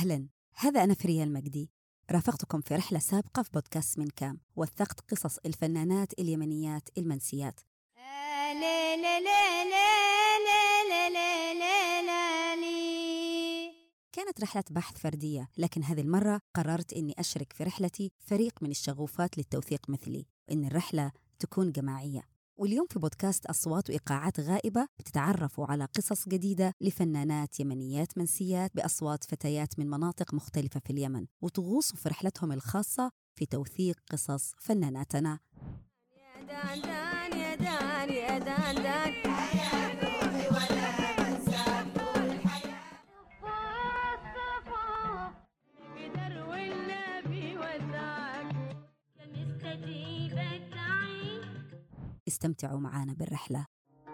أهلاً، هذا أنا فريا المجدي. رافقتكم في رحلة سابقة في بودكاست من كام، وثقت قصص الفنانات اليمنيات المنسيات. كانت رحلة بحث فردية، لكن هذه المرة قررت أني أشرك في رحلتي فريق من الشغوفات للتوثيق مثلي، وأن الرحلة تكون جماعية. واليوم في بودكاست أصوات وإيقاعات غائبة بتتعرفوا على قصص جديدة لفنانات يمنيات منسيات بأصوات فتيات من مناطق مختلفة في اليمن، وتغوصوا في رحلتهم الخاصة في توثيق قصص فناناتنا. استمتعوا معنا بالرحلة.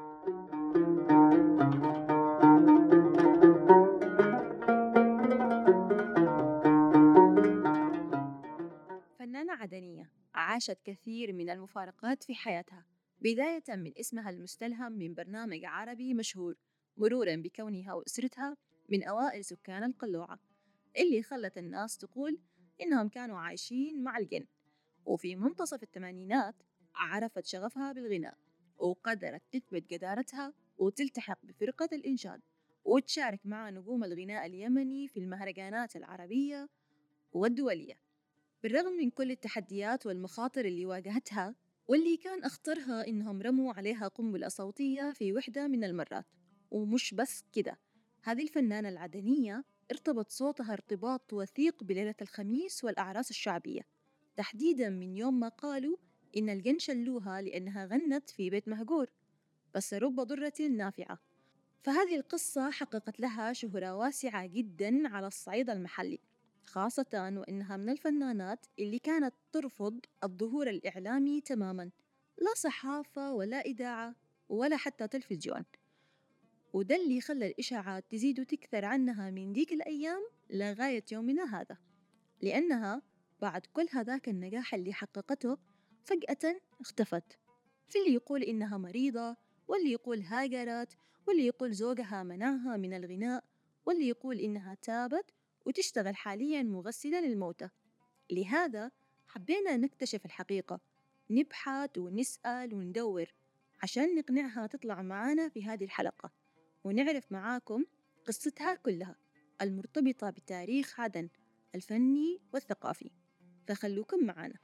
فنانة عدنية عاشت كثير من المفارقات في حياتها، بداية من اسمها المستلهم من برنامج عربي مشهور، مروراً بكونها وأسرتها من أوائل سكان القلوعة، اللي خلت الناس تقول إنهم كانوا عايشين مع الجن. وفي منتصف الثمانينات عرفت شغفها بالغناء، وقدرت تثبت جدارتها وتلتحق بفرقة الإنشاد، وتشارك مع نجوم الغناء اليمني في المهرجانات العربية والدولية. بالرغم من كل التحديات والمخاطر اللي واجهتها، واللي كان أخطرها إنهم رموا عليها قنبلة صوتية في وحدة من المرات. ومش بس كده، هذه الفنانة العدنية ارتبط صوتها ارتباط وثيق بليلة الخميس والأعراس الشعبية، تحديداً من يوم ما قالوا إن الجن شلوها لأنها غنت في بيت مهجور، بس رب ضرة نافعة. فهذه القصة حققت لها شهرة واسعة جداً على الصعيد المحلي، خاصة وإنها من الفنانات اللي كانت ترفض الظهور الإعلامي تماماً، لا صحافة ولا إذاعة ولا حتى تلفزيون. وده اللي خلى الإشاعات تزيد وتكثر عنها من ديك الأيام لغاية يومنا هذا، لأنها بعد كل هذاك النجاح اللي حققته فجأة اختفت. في اللي يقول إنها مريضة، واللي يقول هاجرت، واللي يقول زوجها منعها من الغناء، واللي يقول إنها تابت وتشتغل حالياً مغسلة للموتى. لهذا حبينا نكتشف الحقيقة، نبحث ونسأل وندور عشان نقنعها تطلع معانا في هذه الحلقة، ونعرف معاكم قصتها كلها المرتبطة بتاريخ عدن الفني والثقافي. فخلوكم معانا.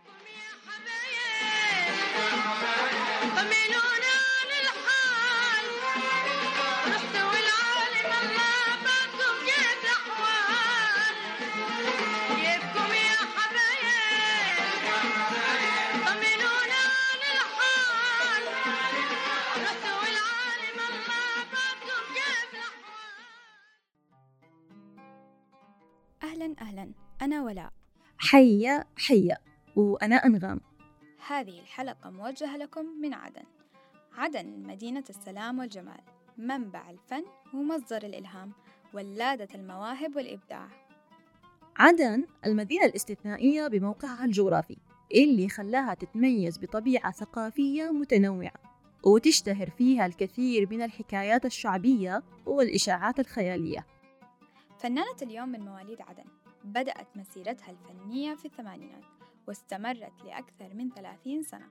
أهلاً، أنا ولاء. حيا وأنا أنغام. هذه الحلقة موجهة لكم من عدن. عدن مدينة السلام والجمال، منبع الفن ومصدر الإلهام، ولادة المواهب والإبداع. عدن المدينة الاستثنائية بموقعها الجغرافي اللي خلاها تتميز بطبيعة ثقافية متنوعة، وتشتهر فيها الكثير من الحكايات الشعبية والإشاعات الخيالية. فنانة اليوم من مواليد عدن، بدأت مسيرتها الفنية في الثمانينات واستمرت لأكثر من 30 سنة.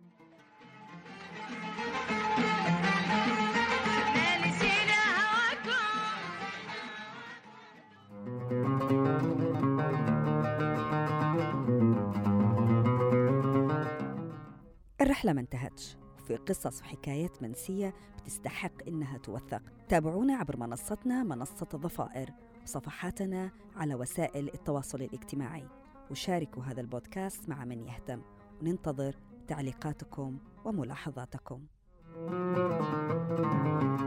الرحلة ما انتهتش، في قصص وحكايات منسية بتستحق إنها توثق. تابعونا عبر منصتنا منصة الضفائر وصفحاتنا على وسائل التواصل الاجتماعي، وشاركوا هذا البودكاست مع من يهتم، وننتظر تعليقاتكم وملاحظاتكم.